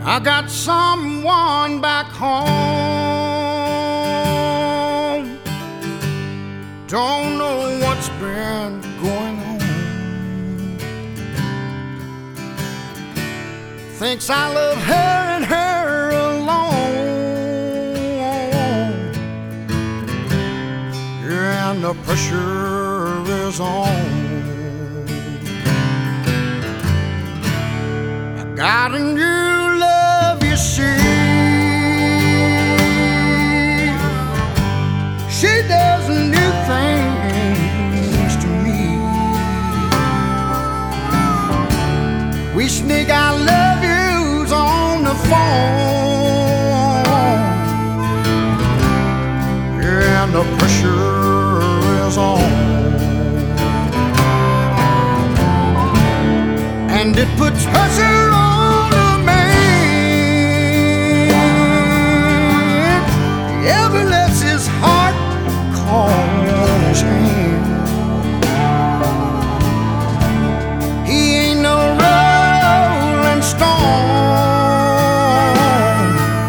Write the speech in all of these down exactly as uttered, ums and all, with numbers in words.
I got someone back home. Don't know what's been going on. Thinks I love her and her alone. Yeah, and the pressure is on. I got a new love, you see. She does new things to me. We sneak our love yous on the phone. Yeah, and the pressure is on. And it puts pressure on a man. Ever lets his heart call his hand. He ain't no rolling stone.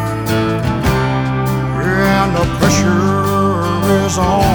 Yeah, and the pressure is on.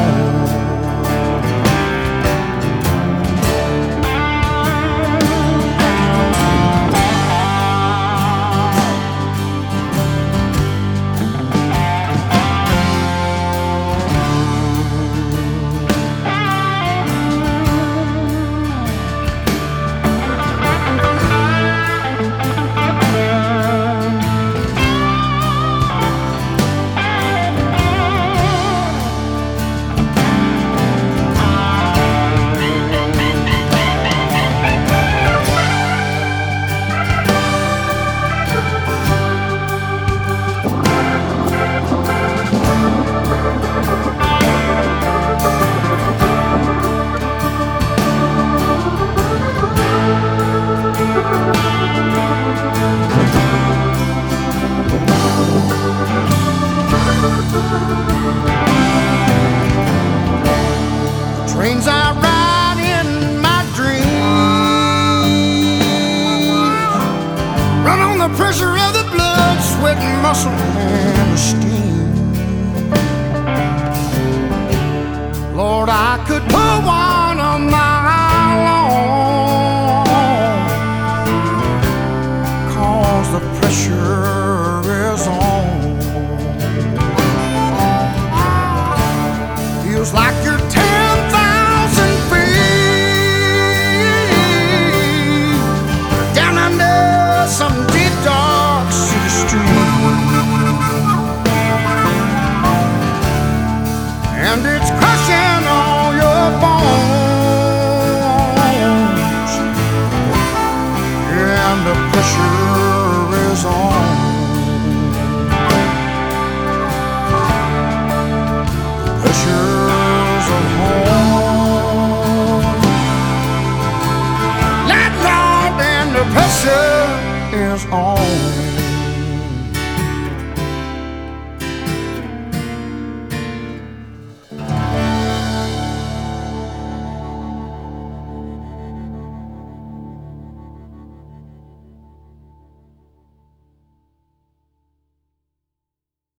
Trains I ride in my dreams run on the pressure of the blood, sweat, and muscle, and steam. Lord, I could pull one of my own, 'cause the pressure is on. Feels like you're ten thousand feet down under some deep dark city street. And it's